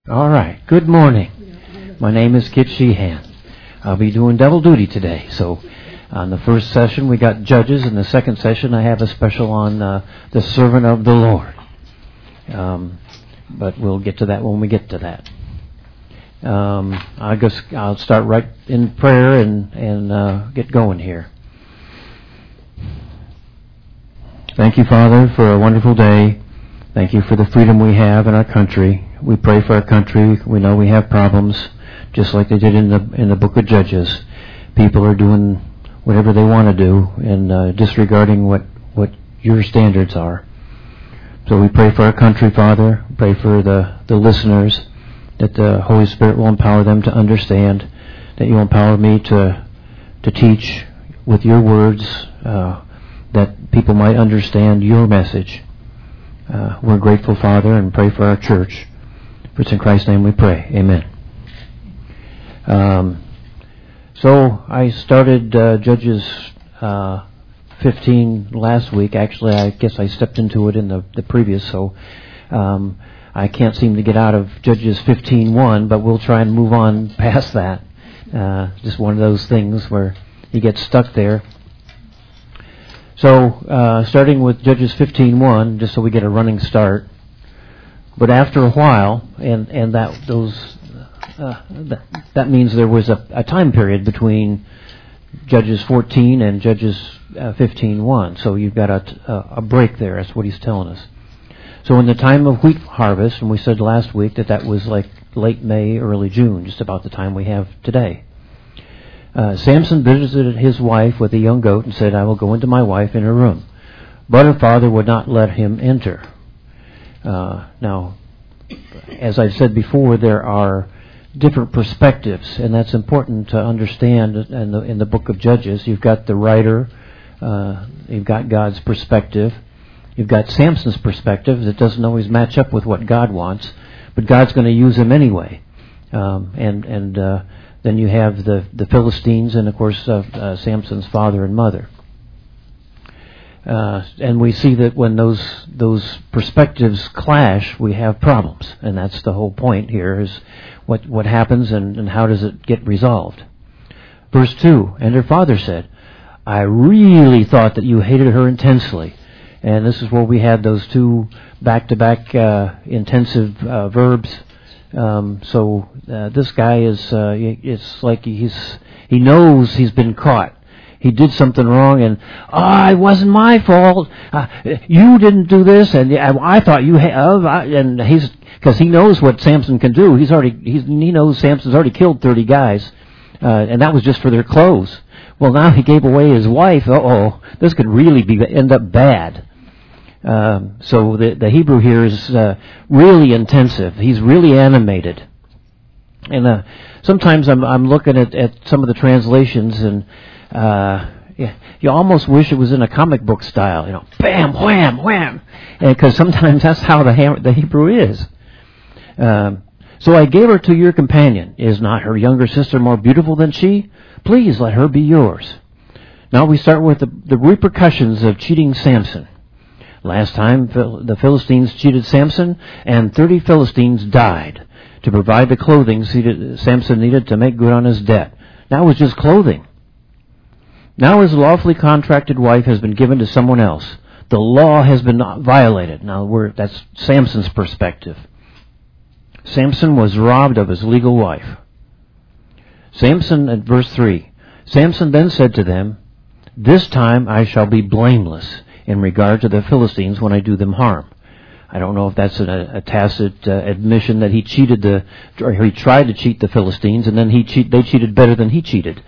All right. Good morning. My name is Kit Sheehan. I'll be doing double duty today. So on the first session we got Judges. In the second session I have a special on the servant of the Lord. But we'll get to that when we get to that. I guess I'll start right in prayer and get going here. Thank you, Father, for a wonderful day. Thank you for the freedom we have in our country. We pray for our country. We know we have problems, just like they did in the book of Judges. People are doing whatever they want to do and disregarding what your standards are. So we pray for our country, Father. Pray for the listeners, that the Holy Spirit will empower them to understand, that you'll empower me to teach with your words, that people might understand your message. We're grateful, Father, and pray for our church. For it's in Christ's name we pray. Amen. So I started Judges 15 last week. Actually, I guess I stepped into it in the previous, so I can't seem to get out of Judges 15:1, but we'll try and move on past that. Just one of those things where you get stuck there. So, starting with Judges 15:1, just so we get a running start. But after a while, and that means there was a time period between Judges 14 and Judges 15:1. So you've got a break there. That's what he's telling us. So in the time of wheat harvest, and we said last week that was like late May, early June, just about the time we have today. Samson visited his wife with a young goat and said, "I will go into my wife in her room." But her father would not let him enter. Now, as I've said before, there are different perspectives, and that's important to understand in the book of Judges. You've got the writer, you've got God's perspective, you've got Samson's perspective that doesn't always match up with what God wants, but God's going to use him anyway. Then you have the Philistines and, of course, Samson's father and mother. And we see that when those perspectives clash, we have problems. And that's the whole point here, is what happens and how does it get resolved. Verse 2, and her father said, "I really thought that you hated her intensely." And this is where we had those two back-to-back intensive verbs. So this guy is, it's like he knows he's been caught. He did something wrong, and it wasn't my fault. You didn't do this, and I thought you have. And because he knows what Samson can do. He knows Samson's already killed 30 guys, and that was just for their clothes. Well, now he gave away his wife. This could really end up bad. So the Hebrew here is really intensive. He's really animated. And sometimes I'm looking at some of the translations, and you almost wish it was in a comic book style. Bam, wham, wham. Because sometimes that's how the Hebrew is. So I gave her to your companion. Is not her younger sister more beautiful than she? Please let her be yours. Now we start with the repercussions of cheating Samson. Last time, the Philistines cheated Samson, and 30 Philistines died to provide the clothing Samson needed to make good on his debt. Now it was just clothing. Now his lawfully contracted wife has been given to someone else. The law has been violated. Now that's Samson's perspective. Samson was robbed of his legal wife. Samson, at verse 3, Samson then said to them, "This time I shall be blameless in regard to the Philistines when I do them harm." I don't know if that's a tacit admission that he tried to cheat the Philistines, and then they cheated better than he cheated.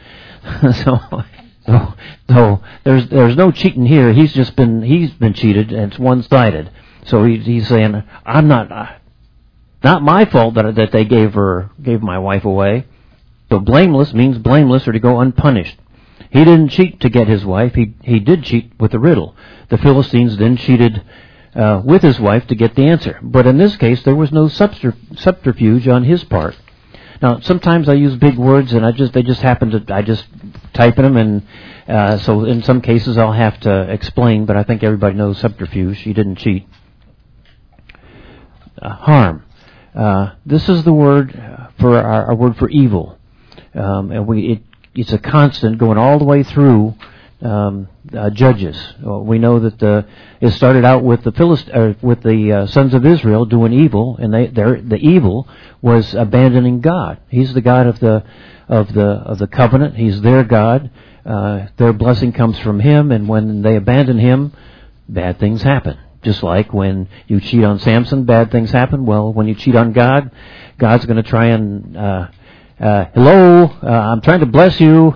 So there's no cheating here. He's been cheated, and it's one-sided. So he's saying, "I'm not my fault that they gave my wife away." So blameless means blameless or to go unpunished. He didn't cheat to get his wife. He did cheat with the riddle. The Philistines then cheated with his wife to get the answer. But in this case, there was no subterfuge on his part. Now, sometimes I use big words, and I just type in them, and so in some cases I'll have to explain. But I think everybody knows subterfuge. He didn't cheat. Harm. This is the word for our word for evil, and it's a constant going all the way through Judges. We know that it started out with the sons of Israel doing evil, and the evil was abandoning God. He's the God of the covenant. He's their God. Their blessing comes from Him, and when they abandon Him, bad things happen. Just like when you cheat on Samson, bad things happen. Well, when you cheat on God, God's going to try and hello, I'm trying to bless you.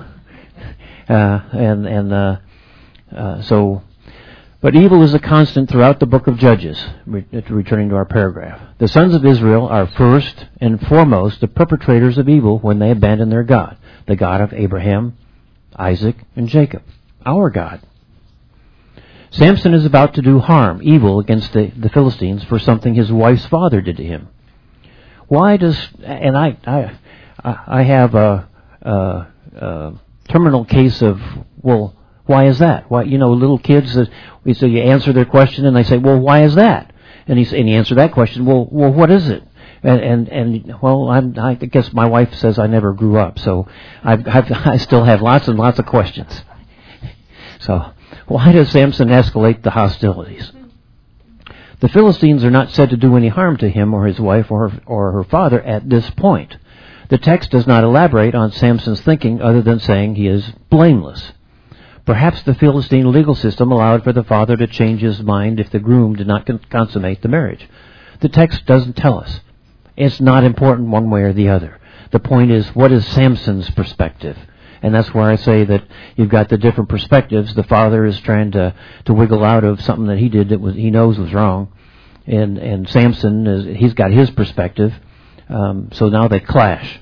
But evil is a constant throughout the book of Judges, returning to our paragraph. The sons of Israel are first and foremost the perpetrators of evil when they abandon their God, the God of Abraham, Isaac, and Jacob, our God. Samson is about to do harm, evil, against the Philistines for something his wife's father did to him. Why does, and I have a terminal case of, well, why is that? Why, little kids, so you answer their question and they say, well, why is that? And he answered that question, well, what is it? And well, I guess my wife says I never grew up, so I still have lots and lots of questions. So, why does Samson escalate the hostilities? The Philistines are not said to do any harm to him or his wife or her father at this point. The text does not elaborate on Samson's thinking other than saying he is blameless. Perhaps the Philistine legal system allowed for the father to change his mind if the groom did not consummate the marriage. The text doesn't tell us. It's not important one way or the other. The point is, what is Samson's perspective? And that's where I say that you've got the different perspectives. The father is trying to wiggle out of something that he did that he knows was wrong. And Samson, he's got his perspective. So now they clash.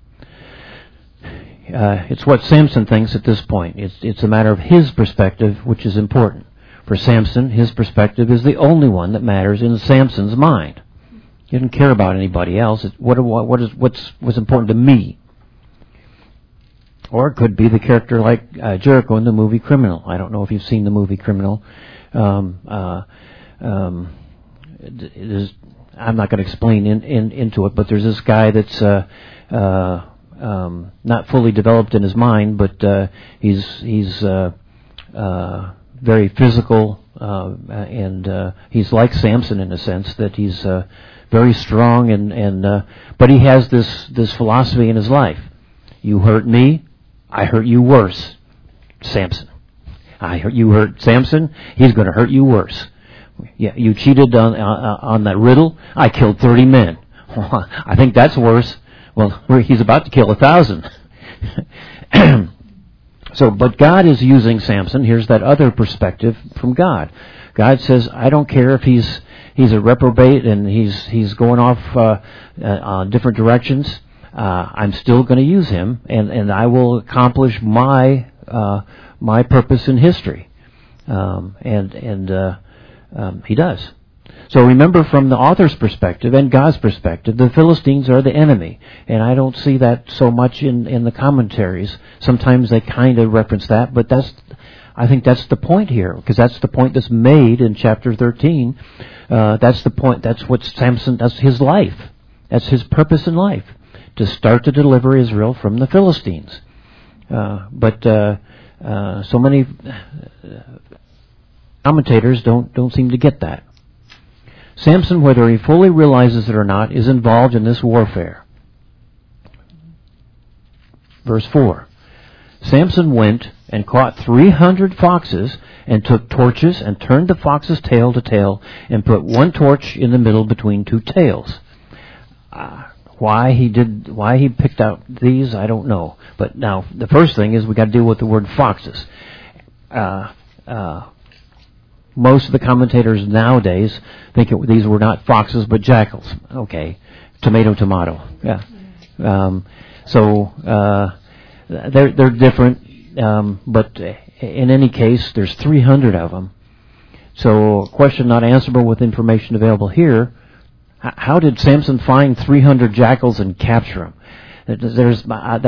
It's what Samson thinks at this point. It's a matter of his perspective, which is important. For Samson, his perspective is the only one that matters in Samson's mind. He doesn't care about anybody else. It's what's important to me. Or it could be the character like Jericho in the movie Criminal. I don't know if you've seen the movie Criminal. I'm not going to explain into it, but there's this guy that's not fully developed in his mind, but he's very physical, and he's like Samson in a sense that he's very strong, and but he has this philosophy in his life: you hurt me, I hurt you worse. Samson. You hurt Samson, he's going to hurt you worse. Yeah, you cheated on that riddle, I killed 30 men. I think that's worse. Well, he's about to kill 1,000. But God is using Samson. Here's that other perspective from God. God says, I don't care if he's a reprobate and he's going off on different directions. I'm still going to use him, and I will accomplish my purpose in history. He does. So remember, from the author's perspective and God's perspective, the Philistines are the enemy. And I don't see that so much in the commentaries. Sometimes they kind of reference that, but I think that's the point here, because that's the point that's made in chapter 13. That's the point. That's what Samson, that's his life. That's his purpose in life, to start to deliver Israel from the Philistines. But so many commentators don't seem to get that. Samson, whether he fully realizes it or not, is involved in this warfare. Verse 4. Samson went and caught 300 foxes and took torches and turned the fox's tail to tail and put one torch in the middle between two tails. Why he picked out these, I don't know. But now, the first thing is we got to deal with the word foxes. Most of the commentators nowadays think these were not foxes but jackals. Okay, tomato. Yeah. They're different, but in any case, there's 300 of them. So, question not answerable with information available here. How did Samson find 300 jackals and capture them? There's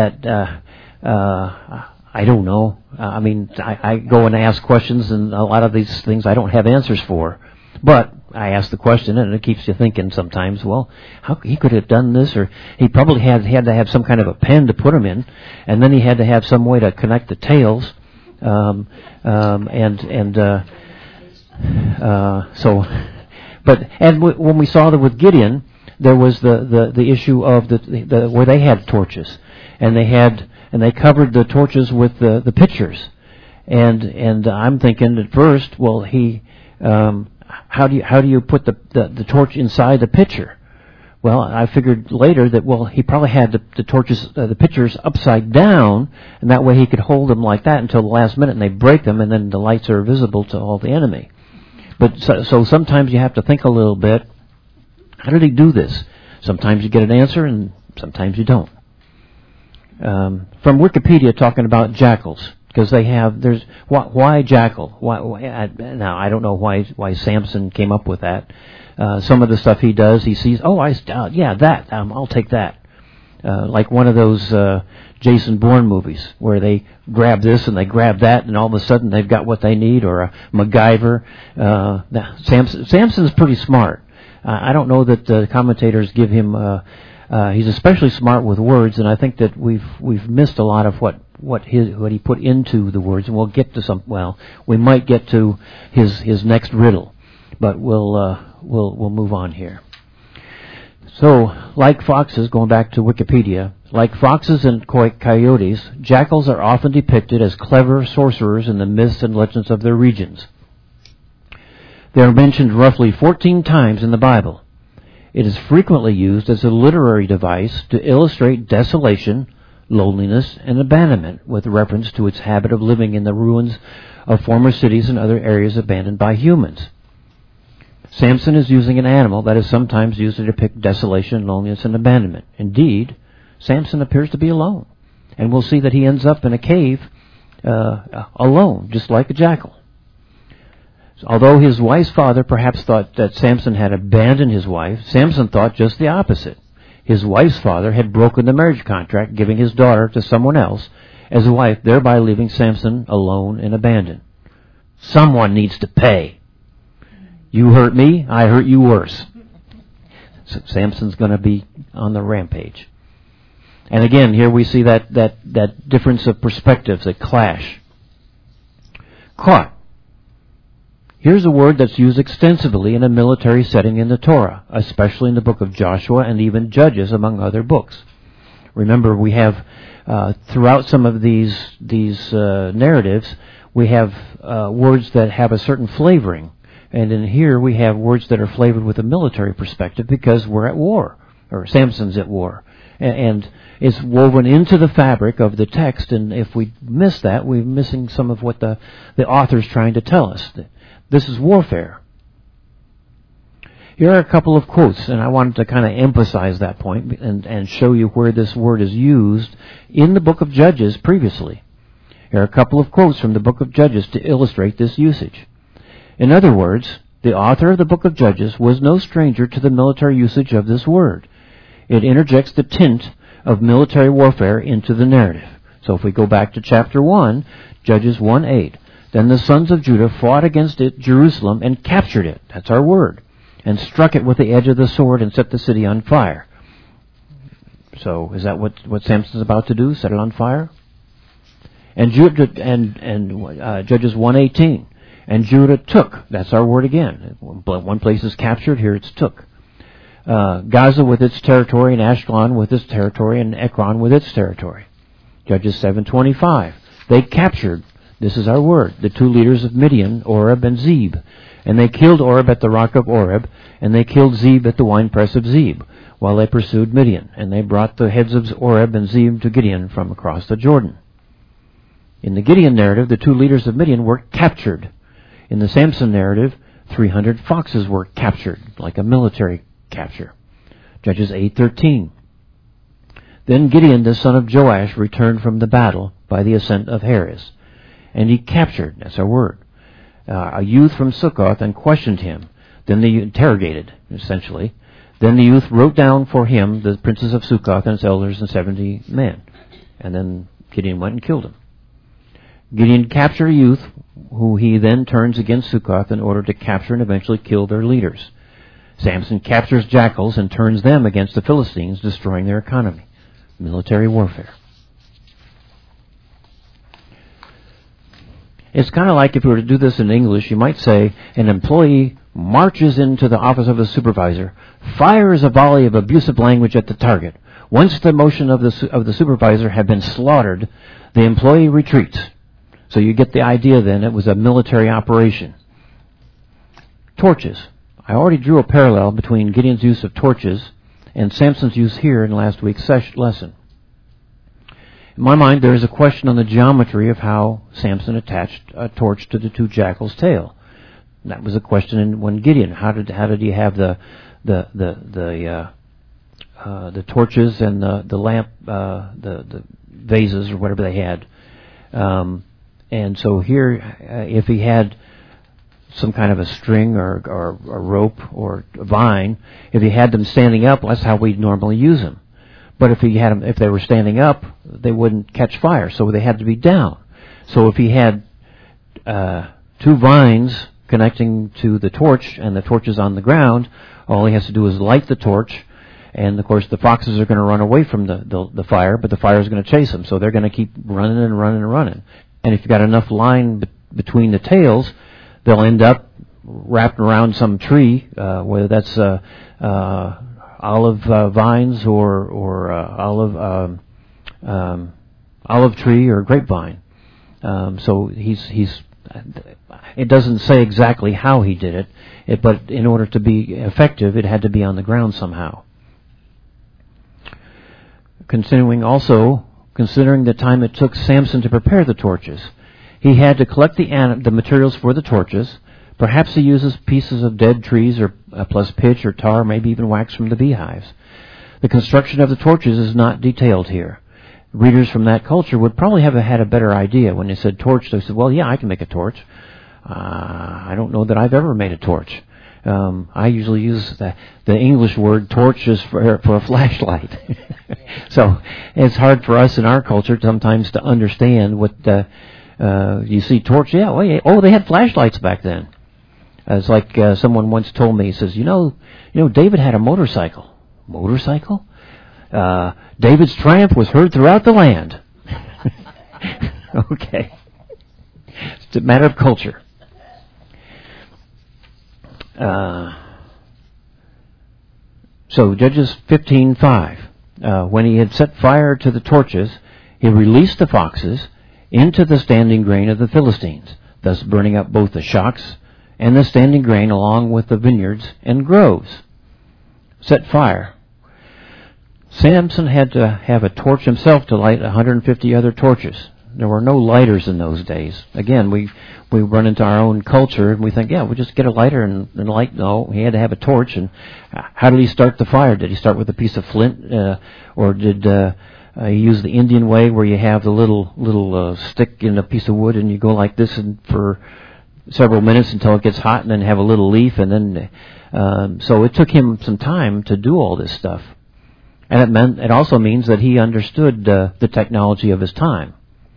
I don't know. I go and ask questions, and a lot of these things I don't have answers for. But I ask the question, and it keeps you thinking sometimes, well, how he could have done this, or he probably had to have some kind of a pen to put them in, and then he had to have some way to connect the tails, when we saw that with Gideon, there was the issue of the where they had torches, and they covered the torches with the pitchers, and I'm thinking at first, well, how do you put the torch inside the pitcher? Well, I figured later that, well, he probably had the torches, the pitchers upside down, and that way he could hold them like that until the last minute, and they break them, and then the lights are visible to all the enemy. But so sometimes you have to think a little bit. How did he do this? Sometimes you get an answer, and sometimes you don't. From Wikipedia, talking about jackals, because why jackal? Now I don't know why Samson came up with that. Some of the stuff he does, he sees, I'll take that. Like one of those Jason Bourne movies where they grab this and they grab that, and all of a sudden they've got what they need, or a MacGyver. Samson's pretty smart. I don't know that the commentators give him. He's especially smart with words, and I think that we've missed a lot of what he put into the words, and we'll get to some. Well, we might get to his next riddle, but we'll move on here. So, like foxes, going back to Wikipedia, like foxes and coyotes, jackals are often depicted as clever sorcerers in the myths and legends of their regions. They are mentioned roughly 14 times in the Bible. It is frequently used as a literary device to illustrate desolation, loneliness, and abandonment, with reference to its habit of living in the ruins of former cities and other areas abandoned by humans. Samson is using an animal that is sometimes used to depict desolation, loneliness, and abandonment. Indeed, Samson appears to be alone, and we'll see that he ends up in a cave alone, just like a jackal. Although his wife's father perhaps thought that Samson had abandoned his wife, Samson thought just the opposite. His wife's father had broken the marriage contract, giving his daughter to someone else as a wife, thereby leaving Samson alone and abandoned. Someone needs to pay. You hurt me, I hurt you worse. So Samson's going to be on the rampage. And again, here we see that difference of perspectives that clash. Caught. Here's a word that's used extensively in a military setting in the Torah, especially in the book of Joshua and even Judges, among other books. Remember, we have, throughout some of these narratives, we have words that have a certain flavoring. And in here we have words that are flavored with a military perspective because we're at war, or Samson's at war. And it's woven into the fabric of the text, and if we miss that, we're missing some of what the author's trying to tell us. This is warfare. Here are a couple of quotes, and I wanted to kind of emphasize that point and show you where this word is used in the book of Judges previously. Here are a couple of quotes from the book of Judges to illustrate this usage. In other words, the author of the book of Judges was no stranger to the military usage of this word. It interjects the tint of military warfare into the narrative. So if we go back to chapter 1, Judges 1:8, then the sons of Judah fought against it, Jerusalem, and captured it. That's our word. And struck it with the edge of the sword and set the city on fire. So is that what Samson's about to do? Set it on fire? And Judah Judges 1:18. And Judah took. That's our word again. One place is captured. Here it's took. Gaza with its territory, and Ashkelon with its territory, and Ekron with its territory. Judges 7:25. They captured. This is our word. The two leaders of Midian, Oreb and Zeb. And they killed Oreb at the rock of Oreb, and they killed Zeb at the winepress of Zeb, while they pursued Midian. And they brought the heads of Oreb and Zeb to Gideon from across the Jordan. In the Gideon narrative, the two leaders of Midian were captured. In the Samson narrative, 300 foxes were captured, like a military capture. Judges 8:13. Then Gideon, the son of Joash, returned from the battle by the ascent of Heres. And he captured, that's our word, a youth from Succoth and questioned him. Then they interrogated, essentially. Then the youth wrote down for him the princes of Succoth and its elders and 70 men. And then Gideon went and killed him. Gideon captured a youth who he then turns against Sukkoth in order to capture and eventually kill their leaders. Samson captures jackals and turns them against the Philistines, destroying their economy. Military warfare. It's kind of like if we were to do this in English, you might say an employee marches into the office of the supervisor, fires a volley of abusive language at the target. Once the motion of the supervisor had been slaughtered, the employee retreats. So you get the idea then, it was a military operation. Torches. I already drew a parallel between Gideon's use of torches and Samson's use here in last week's lesson. In my mind, there is a question on the geometry of how Samson attached a torch to the two jackals' tail. That was a question when Gideon. How did he have the torches and the lamp, the vases or whatever they had? And so here, if he had some kind of a string or a rope or a vine, if he had them standing up, that's how we'd normally use them. But if they were standing up, they wouldn't catch fire, so they had to be down. So if he had two vines connecting to the torch and the torch is on the ground, all he has to do is light the torch, and of course the foxes are going to run away from the fire, but the fire is going to chase them, so they're going to keep running and running and running. And if you've got enough line between the tails, they'll end up wrapped around some tree, whether that's olive vines or olive tree or grapevine. So he's. It doesn't say exactly how he did it, but in order to be effective, it had to be on the ground somehow. Considering the time it took Samson to prepare the torches, he had to collect the materials for the torches. Perhaps he uses pieces of dead trees or plus pitch or tar, maybe even wax from the beehives. The construction of the torches is not detailed here. Readers from that culture would probably have had a better idea. When they said torch, they said, well, yeah, I can make a torch. I don't know that I've ever made a torch. I usually use the English word torch is for a flashlight. So it's hard for us in our culture sometimes to understand what you see torch. Yeah, oh, they had flashlights back then. It's like someone once told me, he says, you know, David had a motorcycle. Motorcycle? David's triumph was heard throughout the land. Okay. It's a matter of culture. So Judges 15:5. When he had set fire to the torches, he released the foxes into the standing grain of the Philistines, thus burning up both the shocks and the standing grain along with the vineyards and groves. Set fire. Samson had to have a torch himself to light 150 other torches. There were no lighters in those days. Again, we run into our own culture and we think, yeah, we'll just get a lighter and light. No, he had to have a torch. And how did he start the fire? Did he start with a piece of flint, or did he use the Indian way where you have the little stick in a piece of wood and you go like this and for several minutes until it gets hot, and then have a little leaf, and then so it took him some time to do all this stuff. And it also means that he understood the technology of his time.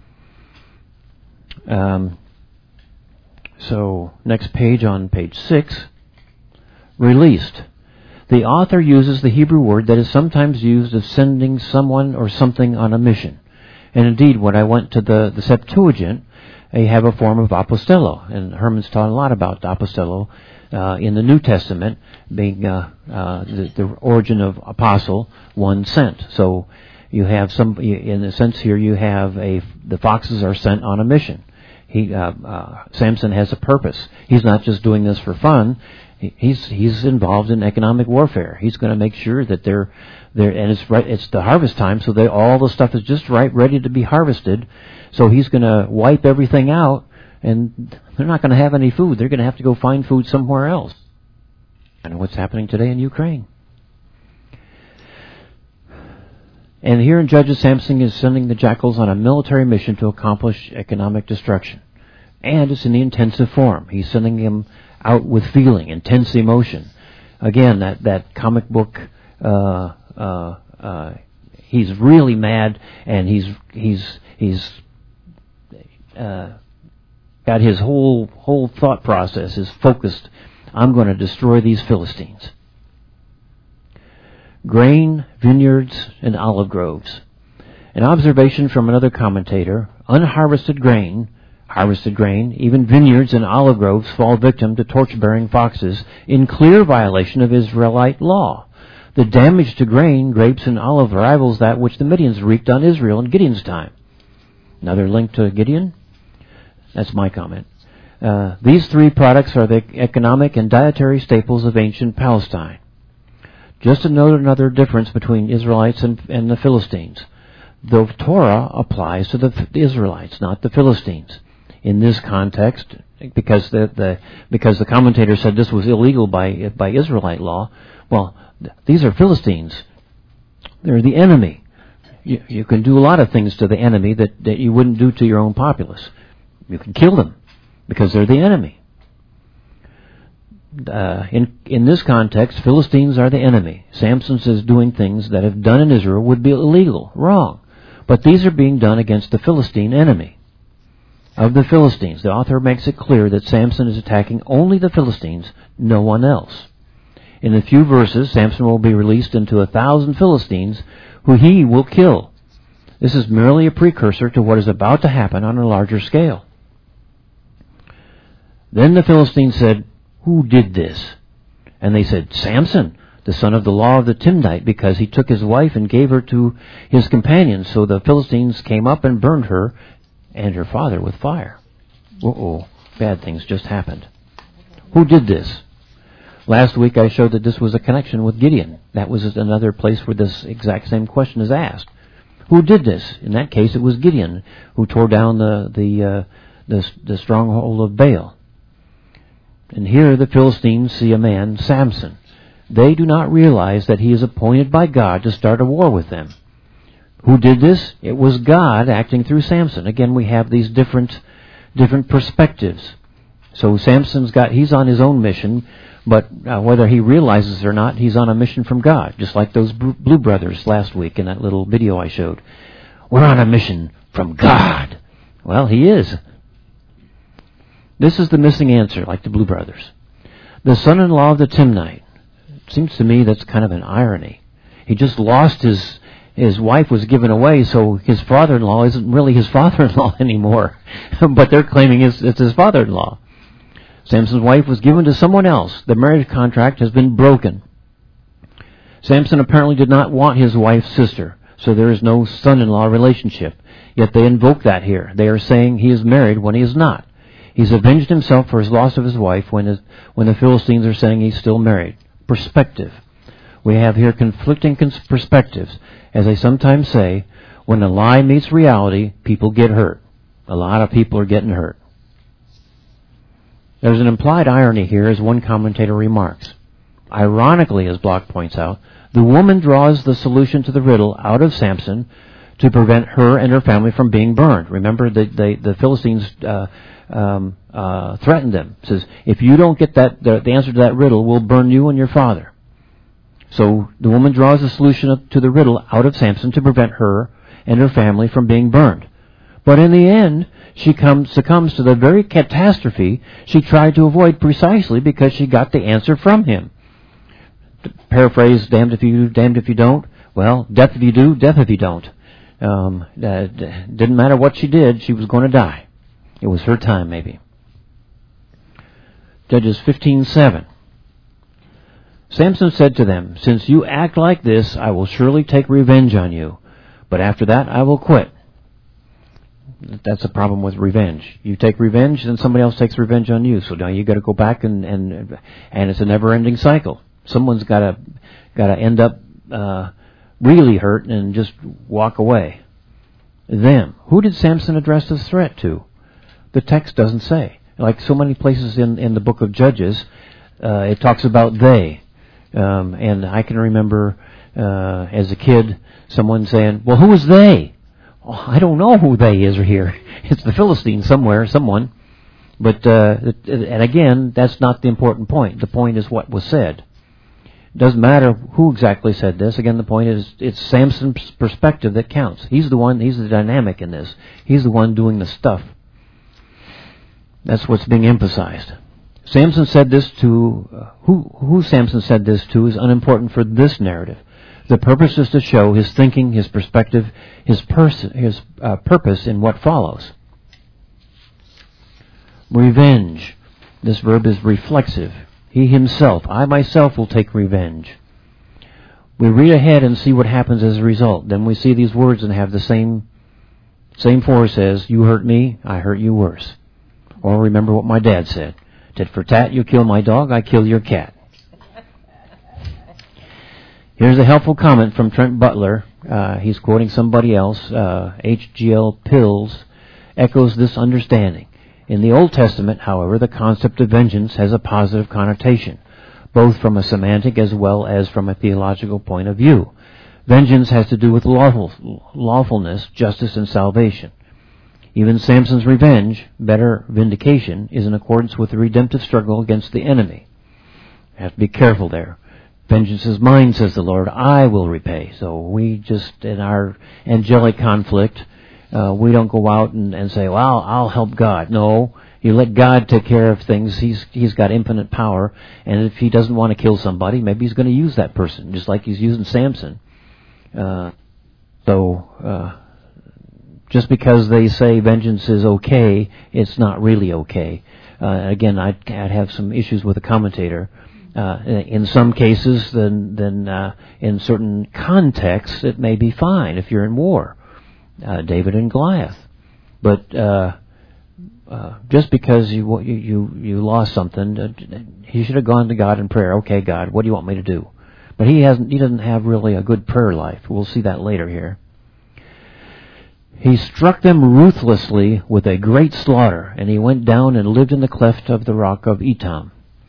So next page, on page 6, released. The author uses the Hebrew word that is sometimes used of sending someone or something on a mission. And indeed, when I went to the Septuagint, they have a form of apostello, and Herman's taught a lot about apostello in the New Testament, being the origin of apostle, one sent. So you have in a sense here, you have the foxes are sent on a mission. Samson has a purpose. He's not just doing this for fun. He's involved in economic warfare. He's going to make sure that they're and it's the harvest time, so all the stuff is just right, ready to be harvested. So he's going to wipe everything out, and they're not going to have any food. They're going to have to go find food somewhere else. And what's happening today in Ukraine. And here in Judges, Samson is sending the jackals on a military mission to accomplish economic destruction. And it's in the intensive form. He's sending them out with feeling, intense emotion. Again, that comic book, he's really mad, and he's got his whole thought process is focused. I'm going to destroy these Philistines. Grain, vineyards, and olive groves. An observation from another commentator: unharvested grain, harvested grain, even vineyards and olive groves fall victim to torch-bearing foxes in clear violation of Israelite law. The damage to grain, grapes, and olive rivals that which the Midians wreaked on Israel in Gideon's time. Another link to Gideon? That's my comment. These three products are the economic and dietary staples of ancient Palestine. Just to note another difference between Israelites and the Philistines. The Torah applies to the Israelites, not the Philistines. In this context, because the commentator said this was illegal by Israelite law, well, these are Philistines. They're the enemy. You can do a lot of things to the enemy that you wouldn't do to your own populace. You can kill them because they're the enemy. In this context, Philistines are the enemy. Samson says doing things that if done in Israel would be illegal, wrong. But these are being done against the Philistine enemy. Of the Philistines, the author makes it clear that Samson is attacking only the Philistines, no one else. In a few verses, Samson will be released into 1,000 Philistines who he will kill. This is merely a precursor to what is about to happen on a larger scale. Then the Philistines said, "Who did this?" And they said, "Samson, the son of the law of the Timnite, because he took his wife and gave her to his companions." So the Philistines came up and burned her and her father with fire. Bad things just happened. Who did this? Last week I showed that this was a connection with Gideon. That was another place where this exact same question is asked. Who did this? In that case, it was Gideon who tore down the stronghold of Baal. And here the Philistines see a man, Samson. They do not realize that he is appointed by God to start a war with them. Who did this? It was God acting through Samson. Again, we have these different perspectives. So he's on his own mission, but whether he realizes it or not, he's on a mission from God, just like those Blue Brothers last week in that little video I showed. We're on a mission from God. Well, he is. This is the missing answer, like the Blue Brothers. The son-in-law of the Timnite. It seems to me that's kind of an irony. He just lost his wife was given away, so his father-in-law isn't really his father-in-law anymore. But they're claiming it's his father-in-law. Samson's wife was given to someone else. The marriage contract has been broken. Samson apparently did not want his wife's sister, so there is no son-in-law relationship. Yet they invoke that here. They are saying he is married when he is not. He's avenged himself for his loss of his wife when the Philistines are saying he's still married. Perspective. We have here conflicting perspectives. As I sometimes say, when a lie meets reality, people get hurt. A lot of people are getting hurt. There's an implied irony here, as one commentator remarks. Ironically, as Bloch points out, the woman draws the solution to the riddle out of Samson to prevent her and her family from being burned. Remember, the Philistines threatened them. It says, if you don't get the answer to that riddle, we'll burn you and your father. So the woman draws the solution to the riddle out of Samson to prevent her and her family from being burned. But in the end, she succumbs to the very catastrophe she tried to avoid precisely because she got the answer from him. To paraphrase, damned if you do, damned if you don't. Well, death if you do, death if you don't. Didn't matter what she did, she was going to die. It was her time, maybe. Judges 15:7. Samson said to them, "Since you act like this, I will surely take revenge on you. But after that, I will quit." That's a problem with revenge. You take revenge, then somebody else takes revenge on you. So now you got to go back and it's a never-ending cycle. Someone's got to end up really hurt and just walk away. Them. Who did Samson address this threat to? The text doesn't say. Like so many places in the book of Judges, it talks about they. And I can remember as a kid someone saying, "Well, who is they?" Oh, I don't know who they is here. It's the Philistines somewhere, someone. But and again, that's not the important point. The point is what was said. It doesn't matter who exactly said this. Again, the point is it's Samson's perspective that counts. He's the one. He's the dynamic in this. He's the one doing the stuff. That's what's being emphasized. Samson said this to, who Samson said this to is unimportant for this narrative. The purpose is to show his thinking, his perspective, his purpose in what follows. Revenge. This verb is reflexive. He himself, I myself will take revenge. We read ahead and see what happens as a result. Then we see these words and have the same force as, you hurt me, I hurt you worse. Or remember what my dad said. Tit for tat, you kill my dog, I kill your cat. Here's a helpful comment from Trent Butler. He's quoting somebody else. H.G.L. Pills echoes this understanding. In the Old Testament, however, the concept of vengeance has a positive connotation, both from a semantic as well as from a theological point of view. Vengeance has to do with lawfulness, justice, and salvation. Even Samson's revenge, better vindication, is in accordance with the redemptive struggle against the enemy. You have to be careful there. Vengeance is mine, says the Lord, I will repay. So we just, in our angelic conflict, we don't go out and say, well, I'll help God. No, you let God take care of things. He's got infinite power, and if he doesn't want to kill somebody, maybe he's going to use that person, just like he's using Samson. Just because they say vengeance is okay, it's not really okay. Again, I'd have some issues with the commentator. In some cases, then in certain contexts, it may be fine if you're in war. David and Goliath. But just because you lost something, he should have gone to God in prayer. Okay, God, what do you want me to do? But he doesn't have really a good prayer life. We'll see that later here. He struck them ruthlessly with a great slaughter, and he went down and lived in the cleft of the rock of Etam.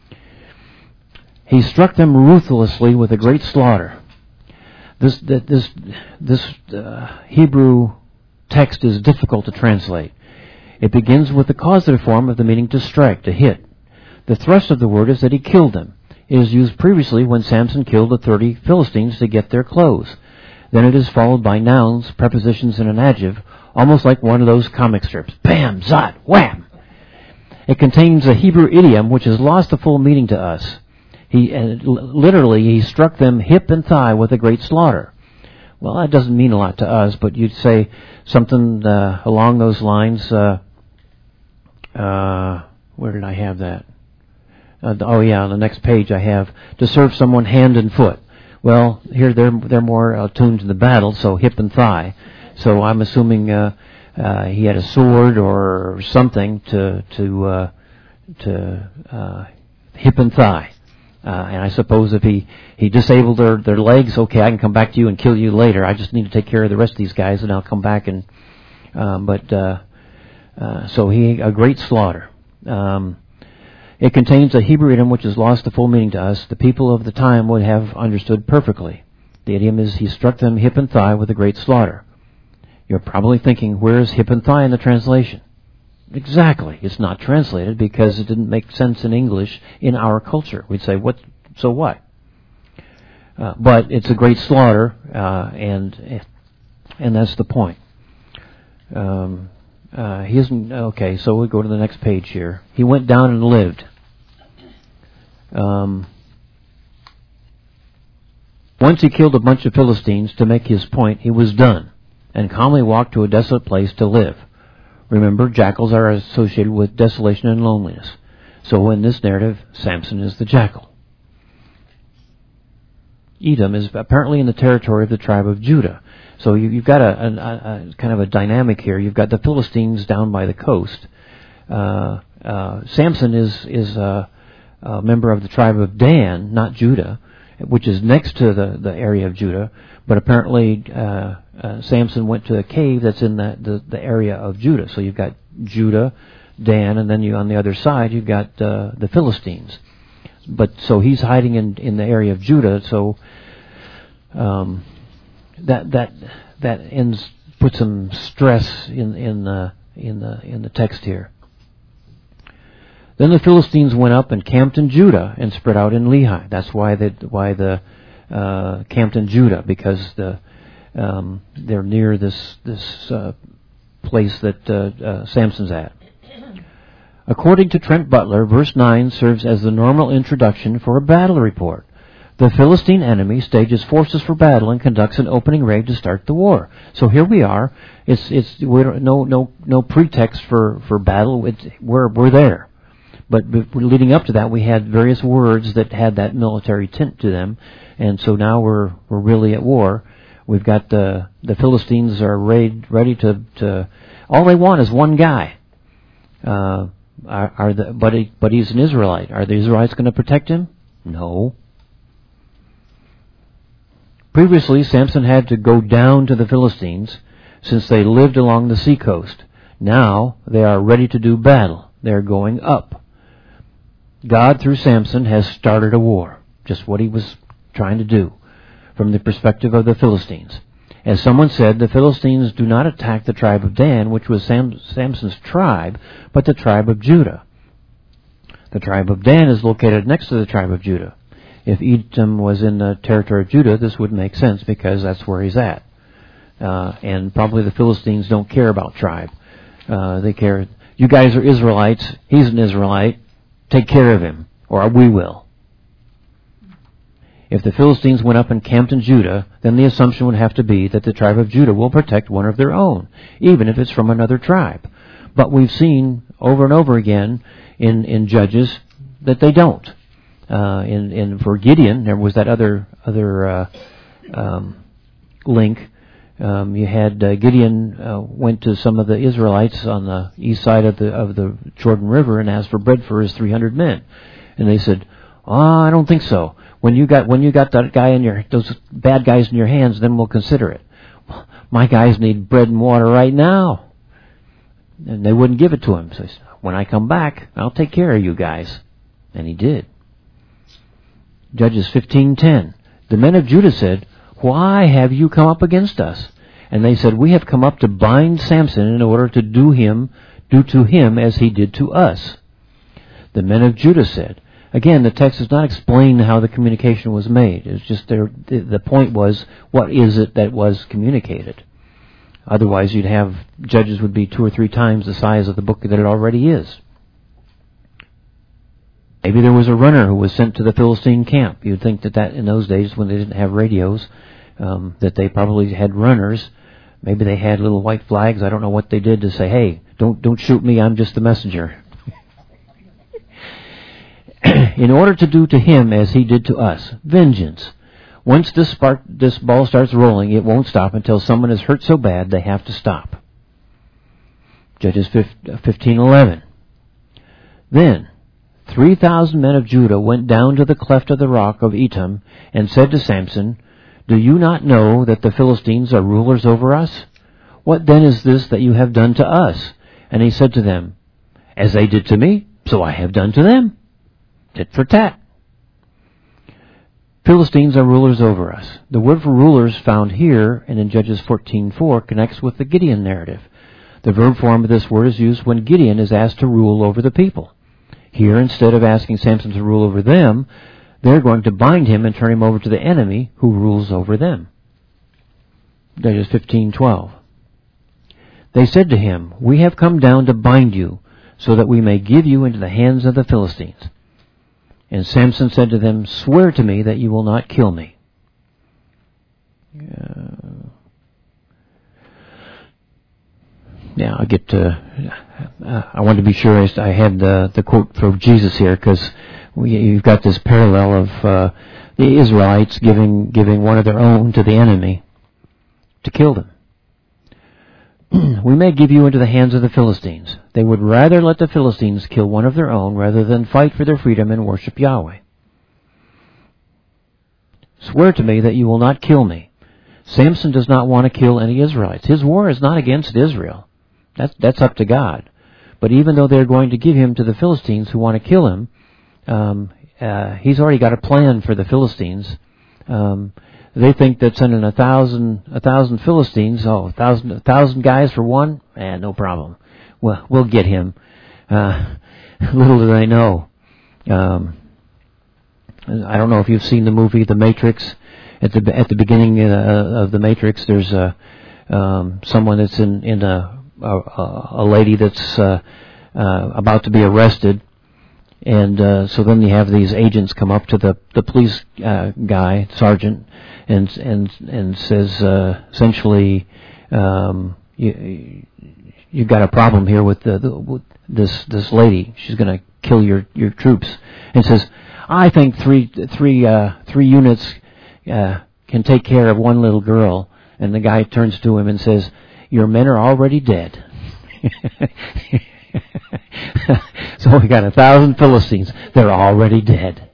He struck them ruthlessly with a great slaughter. This Hebrew text is difficult to translate. It begins with the causative form of the meaning to strike, to hit. The thrust of the word is that he killed them. It is used previously when Samson killed the 30 Philistines to get their clothes. Then it is followed by nouns, prepositions, and an adjective, almost like one of those comic strips. Bam, zot, wham! It contains a Hebrew idiom which has lost the full meaning to us. He struck them hip and thigh with a great slaughter. Well, that doesn't mean a lot to us, but you'd say something along those lines. Where did I have that? On the next page I have, to serve someone hand and foot. Well, here they're more attuned to the battle, so hip and thigh. So I'm assuming he had a sword or something to hip and thigh. And I suppose if he disabled their legs, okay, I can come back to you and kill you later. I just need to take care of the rest of these guys, and I'll come back and. So a great slaughter. It contains a Hebrew idiom which has lost the full meaning to us. The people of the time would have understood perfectly. The idiom is, he struck them hip and thigh with a great slaughter. You're probably thinking, where's hip and thigh in the translation? Exactly. It's not translated because it didn't make sense in English in our culture. We'd say, what? So what? But it's a great slaughter, and that's the point. He isn't okay. So we go to the next page here. He went down and lived. Once he killed a bunch of Philistines to make his point, he was done, and calmly walked to a desolate place to live. Remember, jackals are associated with desolation and loneliness. So in this narrative, Samson is the jackal. Edom is apparently in the territory of the tribe of Judah. So you've got a kind of a dynamic here. You've got the Philistines down by the coast. Samson is a member of the tribe of Dan, not Judah, which is next to the area of Judah. But apparently Samson went to a cave that's in the area of Judah. So you've got Judah, Dan, and then on the other side you've got the Philistines. But so he's hiding in the area of Judah. So that puts some stress in the text here. Then the Philistines went up and camped in Judah and spread out in Lehi. That's why the camped in Judah, because they're near this place that Samson's at. According to Trent Butler, verse 9 serves as the normal introduction for a battle report. The Philistine enemy stages forces for battle and conducts an opening raid to start the war. So here we are. We're no pretext for battle. We're there. But leading up to that, we had various words that had that military tint to them, and so now we're really at war. We've got the Philistines are ready to. All they want is one guy. But he's an Israelite. Are the Israelites going to protect him? No. Previously, Samson had to go down to the Philistines since they lived along the seacoast. Now they are ready to do battle. They are going up. God, through Samson, has started a war, just what he was trying to do, from the perspective of the Philistines. As someone said, the Philistines do not attack the tribe of Dan, which was Samson's tribe, but the tribe of Judah. The tribe of Dan is located next to the tribe of Judah. If Edom was in the territory of Judah, this would make sense because that's where he's at. And probably the Philistines don't care about tribe. They care, you guys are Israelites, he's an Israelite, take care of him, or we will. If the Philistines went up and camped in Judah, then the assumption would have to be that the tribe of Judah will protect one of their own, even if it's from another tribe. But we've seen over and over again in Judges that they don't. For Gideon, there was that other link. You had Gideon went to some of the Israelites on the east side of the Jordan River and asked for bread for his 300 men, and they said, I don't think so. When you got that guy those bad guys in your hands, then we'll consider it. My guys need bread and water right now, and they wouldn't give it to him. So he said, when I come back, I'll take care of you guys, and he did. Judges 15:10. The men of Judah said, why have you come up against us? And they said, we have come up to bind Samson in order to do to him as he did to us. The men of Judah said, again, the text does not explain how the communication was made. It's just the point was, what is it that was communicated? Otherwise, you'd have Judges would be 2 or 3 times the size of the book that it already is. Maybe there was a runner who was sent to the Philistine camp. You'd think that in those days, when they didn't have radios, that they probably had runners. Maybe they had little white flags. I don't know what they did to say, hey, don't shoot me, I'm just the messenger. In order to do to him as he did to us, vengeance. Once this ball starts rolling, it won't stop until someone is hurt so bad they have to stop. Judges 15:11. Then 3,000 men of Judah went down to the cleft of the rock of Etam and said to Samson, do you not know that the Philistines are rulers over us? What then is this that you have done to us? And he said to them, as they did to me, so I have done to them. Tit for tat. Philistines are rulers over us. The word for rulers found here and in Judges 14:4 connects with the Gideon narrative. The verb form of this word is used when Gideon is asked to rule over the people. Here, instead of asking Samson to rule over them, they're going to bind him and turn him over to the enemy who rules over them. Judges 15:12. They said to him, we have come down to bind you, so that we may give you into the hands of the Philistines. And Samson said to them, swear to me that you will not kill me. Now, I want to be sure I had the quote from Jesus here, because you've got this parallel of the Israelites giving one of their own to the enemy to kill them. We may give you into the hands of the Philistines. They would rather let the Philistines kill one of their own rather than fight for their freedom and worship Yahweh. Swear to me that you will not kill me. Samson does not want to kill any Israelites. His war is not against Israel. That's up to God. But even though they're going to give him to the Philistines who want to kill him, he's already got a plan for the Philistines. They think that sending 1,000 Philistines, a thousand guys for one, no problem. Well, we'll get him. Little do they know. I don't know if you've seen the movie The Matrix. At the beginning of The Matrix, there's someone that's in a lady that's about to be arrested. And so then you have these agents come up to the police guy, sergeant, and says essentially, you got a problem here with with this lady. She's going to kill your troops. And says, I think three units can take care of one little girl. And the guy turns to him and says, your men are already dead. So we got 1,000 Philistines. They're already dead.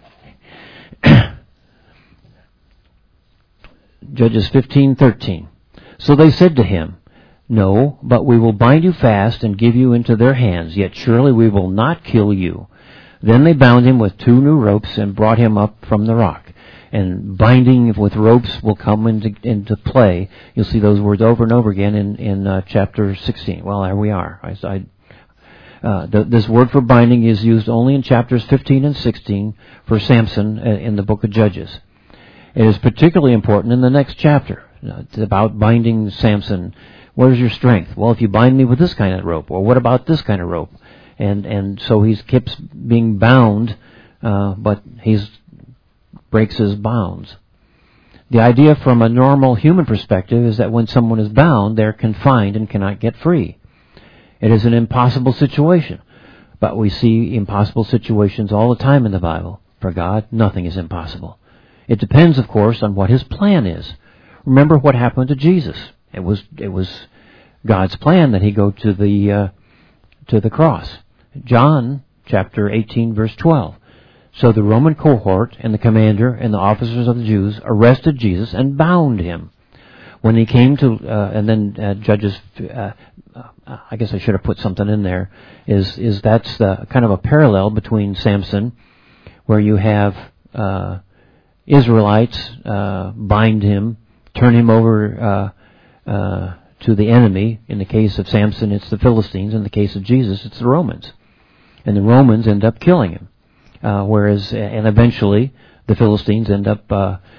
Judges 15:13. So they said to him, no, but we will bind you fast and give you into their hands, yet surely we will not kill you. Then they bound him with 2 new ropes and brought him up from the rock. And binding with ropes will come into play. You'll see those words over and over again in chapter 16. Well, there we are. This word for binding is used only in chapters 15 and 16 for Samson in the book of Judges. It is particularly important in the next chapter. It's about binding Samson. Where's your strength? Well, if you bind me with this kind of rope, or what about this kind of rope? And so he keeps being bound, but he breaks his bounds. The idea from a normal human perspective is that when someone is bound, they're confined and cannot get free. It is an impossible situation. But we see impossible situations all the time in the Bible. For God, nothing is impossible. It depends, of course, on what His plan is. Remember what happened to Jesus. It was God's plan that He go to the cross. John chapter 18, verse 12. So the Roman cohort and the commander and the officers of the Jews arrested Jesus and bound him. When he came to, and then Judges, I guess I should have put something in there, is that's the kind of a parallel between Samson, where you have Israelites bind him, turn him over to the enemy. In the case of Samson, it's the Philistines. In the case of Jesus, it's the Romans. And the Romans end up killing him. And eventually the Philistines end up,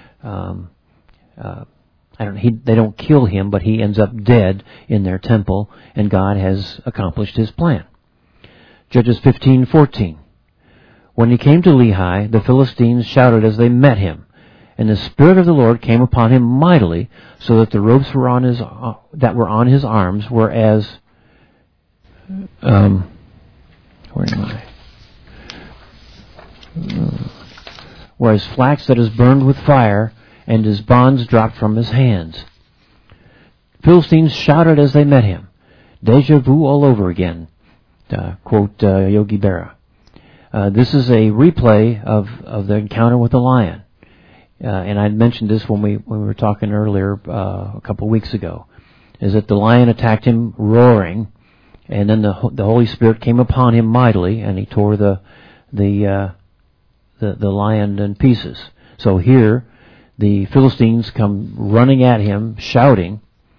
they don't kill him, but he ends up dead in their temple, and God has accomplished His plan. Judges 15:14. When he came to Lehi, the Philistines shouted as they met him, and the Spirit of the Lord came upon him mightily, so that the ropes that were on his arms were as where am I? Whereas flax that is burned with fire, and his bonds dropped from his hands. Philistines shouted as they met him. Deja vu all over again, quote Yogi Berra. This is a replay of the encounter with the lion. And I mentioned this when we were talking earlier a couple of weeks ago, is that the lion attacked him roaring, and then the Holy Spirit came upon him mightily, and he tore the lion in pieces. So here, the Philistines come running at him, shouting,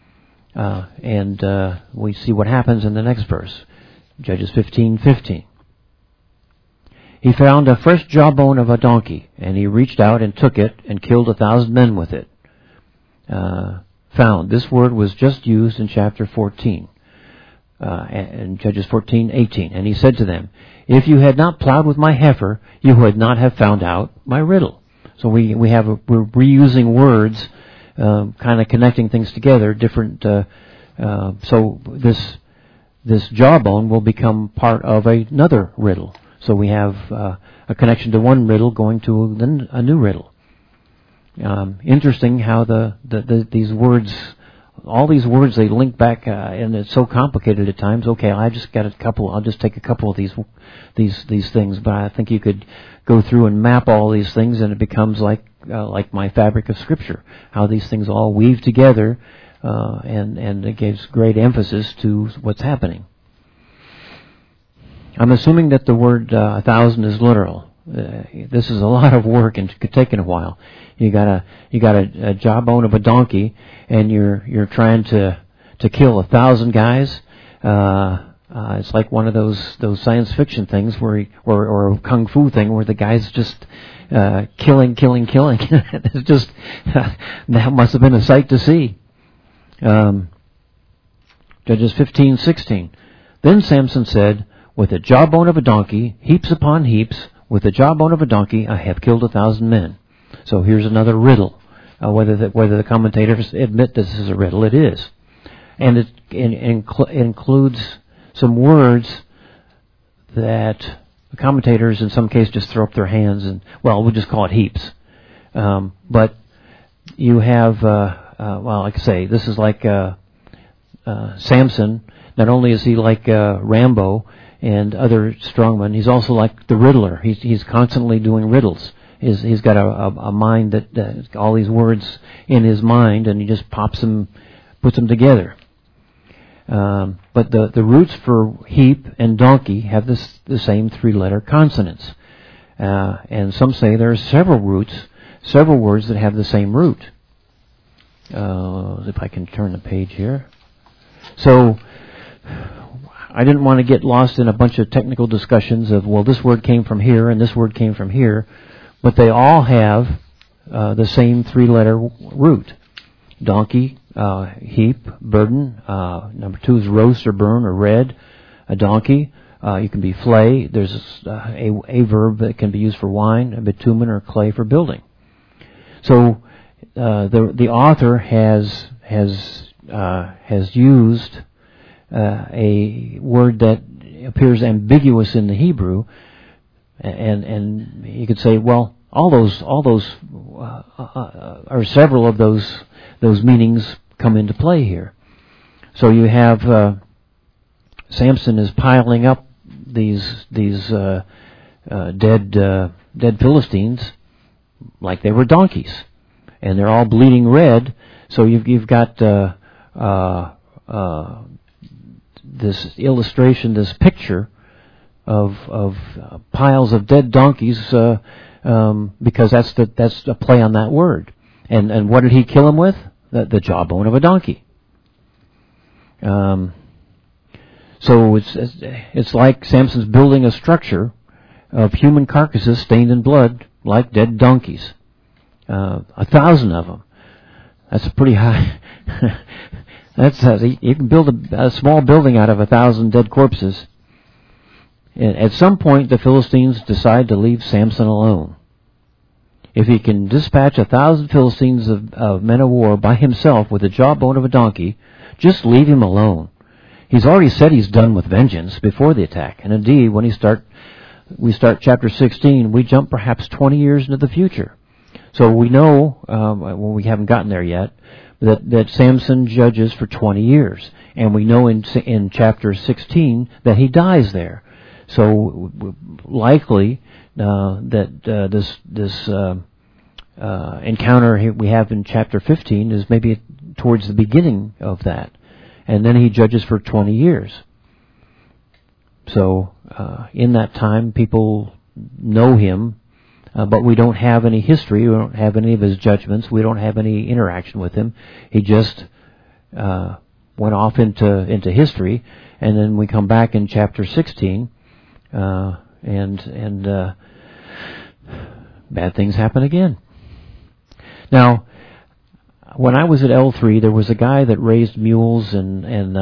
and we see what happens in the next verse, Judges 15:15. He found a fresh jawbone of a donkey, and he reached out and took it and killed 1,000 men with it. Found. This word was just used in chapter 14, in Judges 14:18. And he said to them, if you had not plowed with my heifer, you would not have found out my riddle. So we're reusing words, kind of connecting things together, different, so this jawbone will become part of another riddle. So we have a connection to one riddle going to then a new riddle. Interesting how these words, all these words, they link back, and it's so complicated at times. Okay, I'll just take a couple of these things, but I think you could go through and map all these things, and it becomes like my fabric of Scripture. How these things all weave together, and it gives great emphasis to what's happening. I'm assuming that the word 1,000 is literal. This is a lot of work and could take a while. You got a jawbone of a donkey, and you're trying to kill 1,000 guys. It's like one of those science fiction things or a kung fu thing where the guy's just killing. It's just that must have been a sight to see. Judges 15:16. Then Samson said, with the jawbone of a donkey, heaps upon heaps, with the jawbone of a donkey, I have killed 1,000 men. So here's another riddle. Whether the commentators admit this is a riddle, it is. And it includes some words that the commentators in some cases just throw up their hands and, well, we'll just call it heaps. But you have, like I say, this is like Samson. Not only is he like Rambo and other strongmen, he's also like the Riddler. He's constantly doing riddles. He's got a mind that all these words in his mind, and he just puts them together. But the roots for heap and donkey have the same three-letter consonants. And some say there are several words that have the same root. If I can turn the page here. So I didn't want to get lost in a bunch of technical discussions of, well, this word came from here and this word came from here, but they all have the same three-letter root. Donkey, heap, burden. Number 2 is roast or burn or red. A donkey. You can be flay. There's a verb that can be used for wine, a bitumen or clay for building. So the author has used a word that appears ambiguous in the Hebrew, and you could say, well, all those or several of those meanings come into play here. So you have Samson is piling up these dead Philistines like they were donkeys, and they're all bleeding red. So you've got this illustration, this picture of piles of dead donkeys, because that's a play on that word. And what did he kill him with? The jawbone of a donkey. So it's like Samson's building a structure of human carcasses stained in blood, like dead donkeys. 1,000 of them. That's a pretty high. You can build a small building out of 1,000 dead corpses. And at some point, the Philistines decide to leave Samson alone. If he can dispatch 1,000 Philistines of men of war by himself with the jawbone of a donkey, just leave him alone. He's already said he's done with vengeance before the attack. And indeed, when we start chapter 16, we jump perhaps 20 years into the future. So we know, well, we haven't gotten there yet, that Samson judges for 20 years. And we know in chapter 16 that he dies there. So likely that this encounter we have in chapter 15 is maybe towards the beginning of that. And then he judges for 20 years. So in that time, people know him, but we don't have any history. We don't have any of his judgments. We don't have any interaction with him. He just went off into history, and then we come back in chapter 16, and bad things happen again. Now, when I was at L3, there was a guy that raised mules, and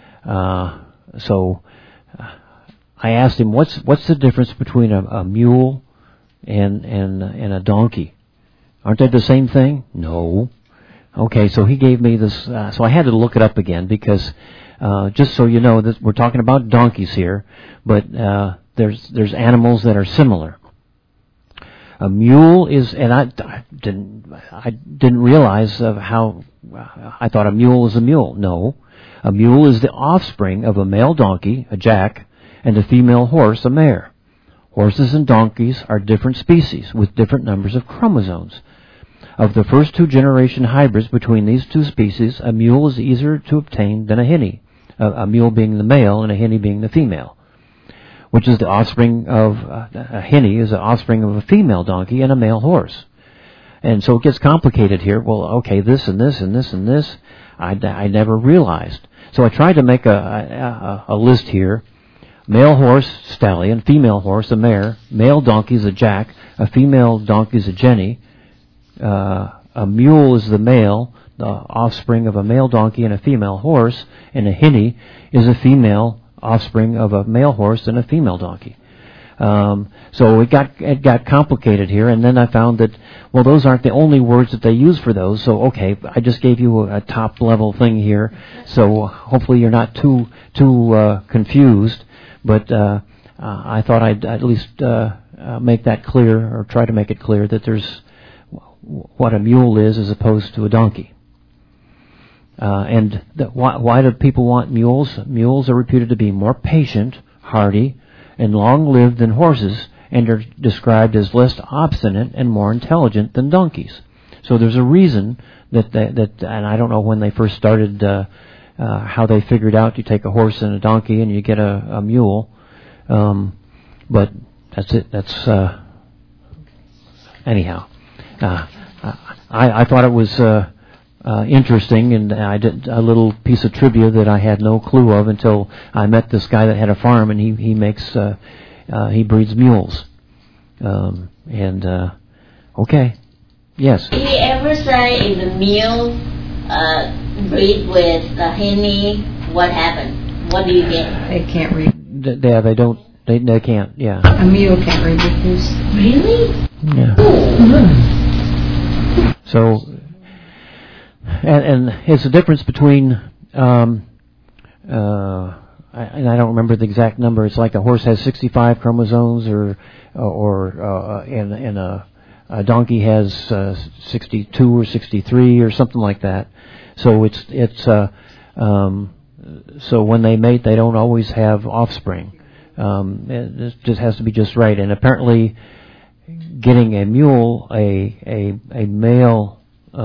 so I asked him, what's the difference between a mule and a donkey? Aren't they the same thing? No. Okay, so he gave me this, so I had to look it up again, because just so you know, that we're talking about donkeys here, but there's animals that are similar. A mule is, and I didn't realize of how, I thought a mule is a mule. No. A mule is the offspring of a male donkey, a jack, and a female horse, a mare. Horses and donkeys are different species with different numbers of chromosomes. Of the first 2 generation hybrids between these 2 species, a mule is easier to obtain than a hinny, a mule being the male and a hinny being the female, which is the offspring of a hinny is the offspring of a female donkey and a male horse. And so it gets complicated here. Well, okay, this and this and this and this, I never realized. So I tried to make a list here. Male horse, stallion. Female horse, a mare. Male donkey is a jack. A female donkey is a jenny. A mule is the male, the offspring of a male donkey and a female horse. And a hinny is a female offspring of a male horse than a female donkey. So it got complicated here, and then I found that, well, those aren't the only words that they use for those. So okay, I just gave you a top level thing here, so hopefully you're not too confused. But I thought I'd at least make that clear, or try to make it clear, that there's what a mule is as opposed to a donkey. And why do people want mules? Mules are reputed to be more patient, hardy, and long-lived than horses, and are described as less obstinate and more intelligent than donkeys. So there's a reason that and I don't know when they first started, how they figured out you take a horse and a donkey and you get a mule, but that's it. That's anyhow. I thought it was interesting, and I did a little piece of trivia that I had no clue of until I met this guy that had a farm, and he makes he breeds mules. Okay, yes. Did he ever say if the mule breed with the henny, what happened? What do you get? They can't read. They don't. They can't. Yeah. A mule can't reproduce. Really? Yeah. So. And it's a difference between, and I don't remember the exact number. It's like a horse has 65 chromosomes, and a donkey has 62 or 63 or something like that. So so when they mate, they don't always have offspring. It just has to be just right. And apparently, getting a mule, a male.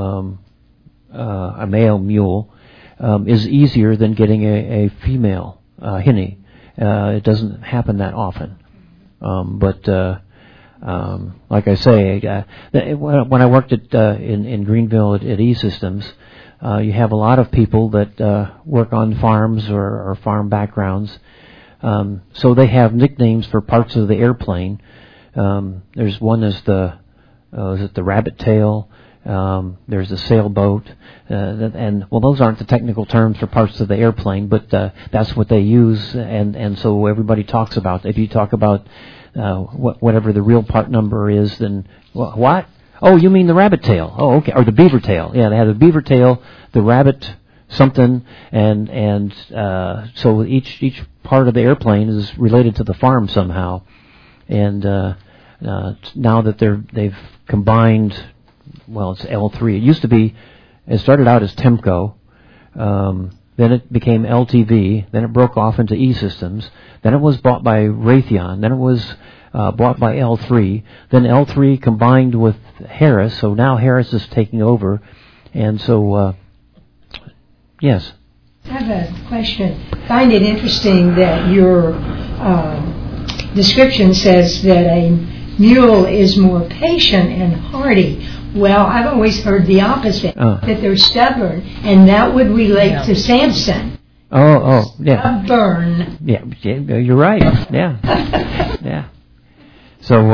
A male mule is easier than getting a female hinny. It doesn't happen that often. But like I say, when I worked in Greenville at E-Systems, you have a lot of people that work on farms or farm backgrounds. So they have nicknames for parts of the airplane. There's one is the rabbit tail. There's a sailboat, and those aren't the technical terms for parts of the airplane, but that's what they use, and so everybody talks about. If you talk about whatever the real part number is, then what? Oh, you mean the rabbit tail? Oh, okay, or the beaver tail? Yeah, they have the beaver tail, the rabbit something, and so each part of the airplane is related to the farm somehow, and now that they've combined. Well, it's L3. It started out as Temco, then it became LTV, then it broke off into E-Systems, then it was bought by Raytheon, then it was bought by L3, then L3 combined with Harris, so now Harris is taking over, and so, yes. I have a question. I find it interesting that your description says that a mule is more patient and hardy. Well, I've always heard the opposite, that they're stubborn, and that would relate to Samson. Oh, yeah. Stubborn. Yeah, you're right. Yeah. Yeah. So,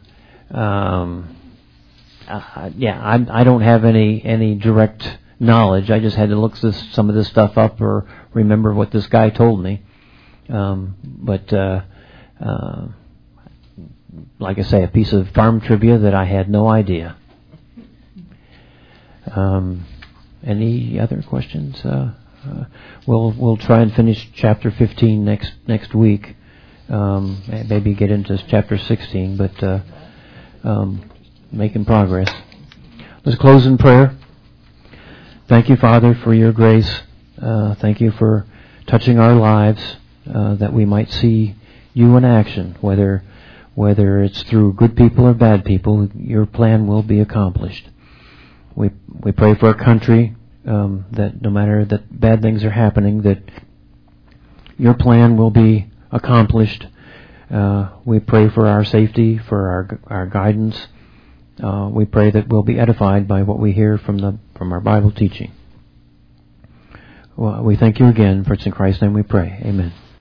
I don't have any direct knowledge. I just had to look some of this stuff up or remember what this guy told me. But like I say, a piece of farm trivia that I had no idea. Any other questions? We'll try and finish chapter 15 next week. Maybe get into chapter 16, but making progress. Let's close in prayer. Thank you, Father, for your grace. Thank you for touching our lives, that we might see you in action. Whether it's through good people or bad people, your plan will be accomplished. We pray for our country, that no matter that bad things are happening, that your plan will be accomplished. We pray for our safety, for our guidance. We pray that we'll be edified by what we hear from our Bible teaching. Well, we thank you again, for it's in Christ's name we pray. Amen.